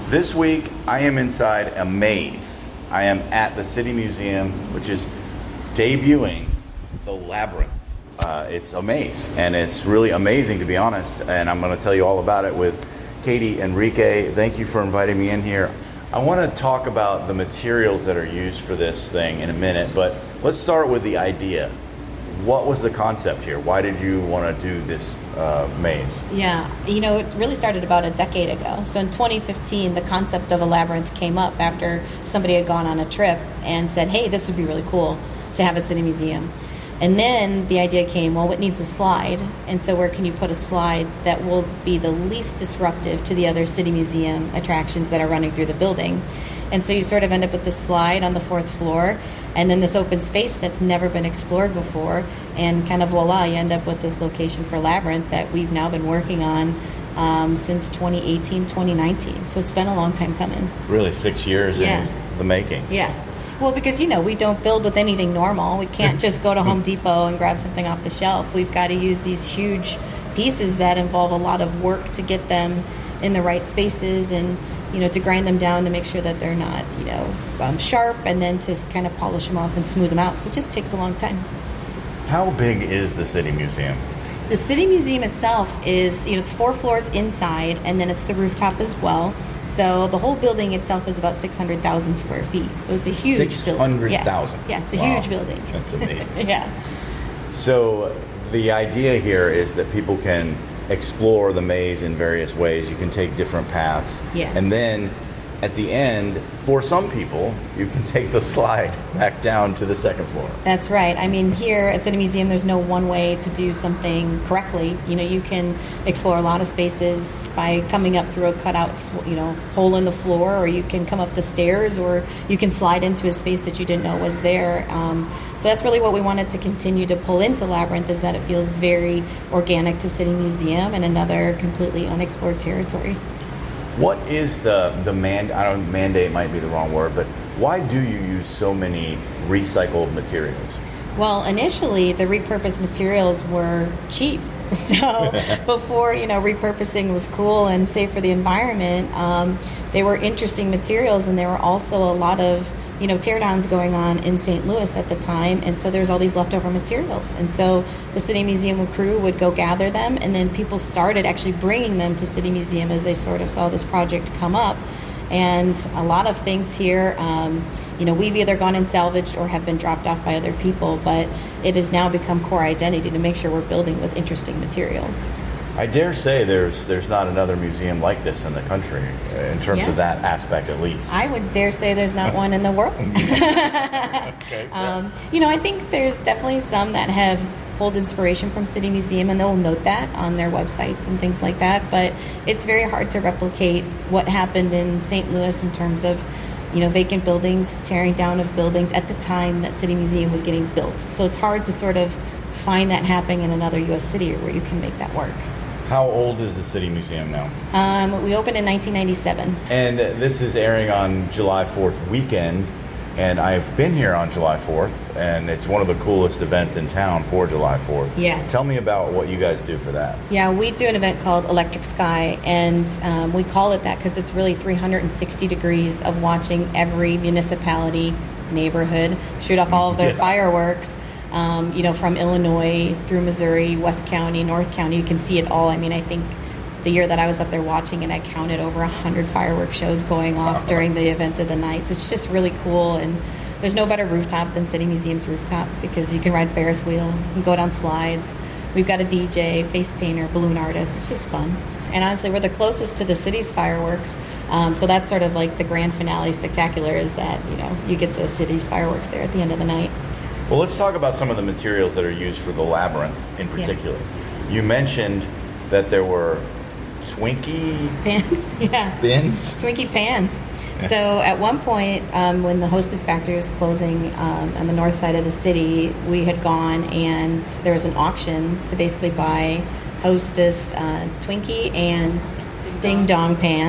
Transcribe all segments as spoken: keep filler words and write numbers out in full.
This week, I am inside a maze. I am at the City Museum, which is debuting the Labyrinth. Uh, it's a maze, and it's really amazing, to be honest, and I'm going to tell you all about it with Katie Enrique. Thank you for inviting me in here. I want to talk about the materials that are used for this thing in a minute, but let's start with the idea. What was the concept here? Why did you want to do this uh, maze? Yeah, you know, it really started about a decade ago. So in twenty fifteen, the concept of a labyrinth came up after somebody had gone on a trip and said, hey, this would be really cool to have at City Museum. And then the idea came, well, it needs a slide. And so where can you put a slide that will be the least disruptive to the other City Museum attractions that are running through the building? And so you sort of end up with this slide on the fourth floor, and then this open space that's never been explored before, and kind of voila, you end up with this location for Labyrinth that we've now been working on um, since twenty eighteen, twenty nineteen. So it's been a long time coming. Really, six years yeah. in the making. Yeah. Well, because, you know, we don't build with anything normal. We can't just go to Home Depot and grab something off the shelf. We've got to use these huge pieces that involve a lot of work to get them in the right spaces and, you know, to grind them down to make sure that they're not, you know, um, sharp, and then to kind of polish them off and smooth them out. So it just takes a long time. How big is the City Museum? The City Museum itself is, you know, it's four floors inside, and then it's the rooftop as well. So the whole building itself is about six hundred thousand square feet. So it's a huge building. six hundred thousand? Yeah. yeah, it's a Wow. huge building. That's amazing. yeah. So the idea here is that people can explore the maze in various ways. You can take different paths. Yeah. And then at the end, for some people, you can take the slide back down to the second floor. That's right. I mean, here at City Museum, there's no one way to do something correctly. You know, you can explore a lot of spaces by coming up through a cutout, you know, hole in the floor, or you can come up the stairs, or you can slide into a space that you didn't know was there. Um, so that's really what we wanted to continue to pull into Labyrinth, is that it feels very organic to City Museum and another completely unexplored territory. What is the the man? I don't mandate might be the wrong word, but why do you use so many recycled materials? Well, initially the repurposed materials were cheap. So before, you know, repurposing was cool and safe for the environment, um, they were interesting materials, and there were also a lot of, you know, teardowns going on in Saint Louis at the time, and so there's all these leftover materials. And so the City Museum crew would go gather them, and then people started actually bringing them to City Museum as they sort of saw this project come up. And a lot of things here, um, you know, we've either gone and salvaged or have been dropped off by other people, but it has now become core identity to make sure we're building with interesting materials. I dare say there's there's not another museum like this in the country, in terms yeah. of that aspect at least. I would dare say there's not one in the world. okay, um, you know, I think there's definitely some that have pulled inspiration from City Museum, and they'll note that on their websites and things like that, but it's very hard to replicate what happened in Saint Louis in terms of, you know, vacant buildings, tearing down of buildings at the time that City Museum was getting built. So it's hard to sort of find that happening in another U S city where you can make that work. How old is the City Museum now? Um, we opened in nineteen ninety-seven. And this is airing on July fourth weekend, and I've been here on July fourth, and it's one of the coolest events in town for July fourth. Yeah. Tell me about what you guys do for that. Yeah, we do an event called Electric Sky, and um, we call it that because it's really three hundred sixty degrees of watching every municipality, neighborhood shoot off all of their Yeah. fireworks. Um, you know, from Illinois through Missouri, West County, North County, you can see it all. I mean, I think the year that I was up there watching it, I counted over one hundred fireworks shows going off during the event of the night. So it's just really cool, and there's no better rooftop than City Museum's rooftop because you can ride Ferris wheel, you can go down slides. We've got a D J, face painter, balloon artist. It's just fun. And honestly, we're the closest to the city's fireworks. Um, so that's sort of like the grand finale spectacular, is that, you know, you get the city's fireworks there at the end of the night. Well, let's talk about some of the materials that are used for the Labyrinth in particular. Yeah. You mentioned that there were Twinkie pans, yeah, bins, Twinkie pans. So at one point, um, when the Hostess factory was closing um, on the north side of the city, we had gone and there was an auction to basically buy Hostess uh, Twinkie and Ding Dong pans.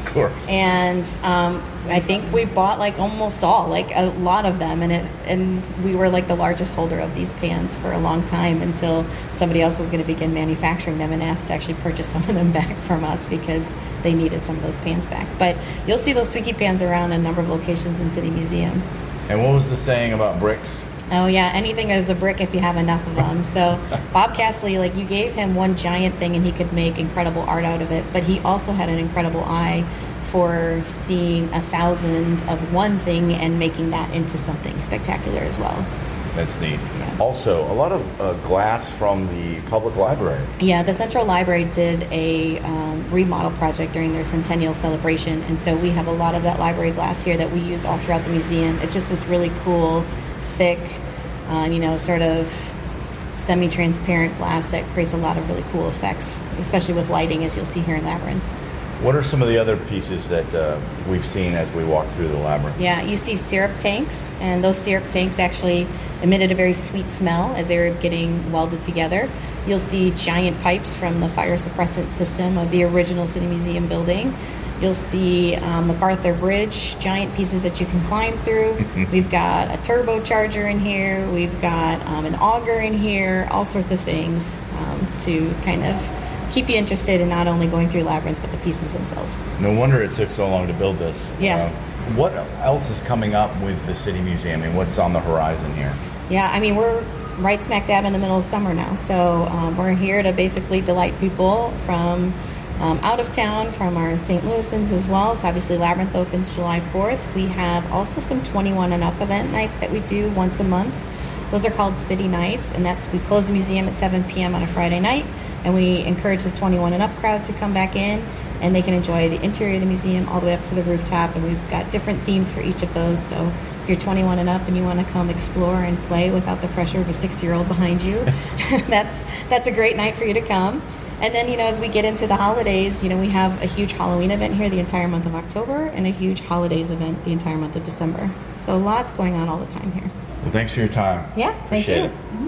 Of course. And um, I think we bought like almost all, like a lot of them, and it and we were like the largest holder of these pans for a long time until somebody else was going to begin manufacturing them and asked to actually purchase some of them back from us because they needed some of those pans back. But you'll see those Twinkie pans around a number of locations in City Museum. And what was the saying about bricks? Oh yeah, anything is a brick if you have enough of them. So Bob Castley, like you gave him one giant thing and he could make incredible art out of it, but he also had an incredible eye for seeing a thousand of one thing and making that into something spectacular as well. That's neat. Yeah. Also, a lot of uh, glass from the public library. Yeah, the Central Library did a um, remodel project during their centennial celebration, and so we have a lot of that library glass here that we use all throughout the museum. It's just this really cool, thick, uh, you know, sort of semi-transparent glass that creates a lot of really cool effects, especially with lighting, as you'll see here in Labyrinth. What are some of the other pieces that uh, we've seen as we walk through the Labyrinth? Yeah, you see syrup tanks, and those syrup tanks actually emitted a very sweet smell as they were getting welded together. You'll see giant pipes from the fire suppressant system of the original City Museum building. You'll see um, MacArthur Bridge, giant pieces that you can climb through. We've got a turbocharger in here. We've got um, an auger in here, all sorts of things um, to kind of keep you interested in not only going through Labyrinth, but the pieces themselves. No wonder it took so long to build this. Yeah. Uh, what else is coming up with the City Museum, and what's on the horizon here? Yeah, I mean, we're right smack dab in the middle of summer now, so um, we're here to basically delight people from Um, out of town, from our Saint Louisans as well. So obviously Labyrinth opens July fourth. We have also some twenty-one and up event nights that we do once a month. Those are called City Nights, and that's we close the museum at seven p.m. on a Friday night, and we encourage the twenty-one and up crowd to come back in, and they can enjoy the interior of the museum all the way up to the rooftop, and we've got different themes for each of those. So if you're twenty-one and up and you want to come explore and play without the pressure of a six-year-old behind you, that's that's a great night for you to come. And then, you know, as we get into the holidays, you know, we have a huge Halloween event here the entire month of October and a huge holidays event the entire month of December. So lots going on all the time here. Well, thanks for your time. Yeah, thank Appreciate you. it. Mm-hmm.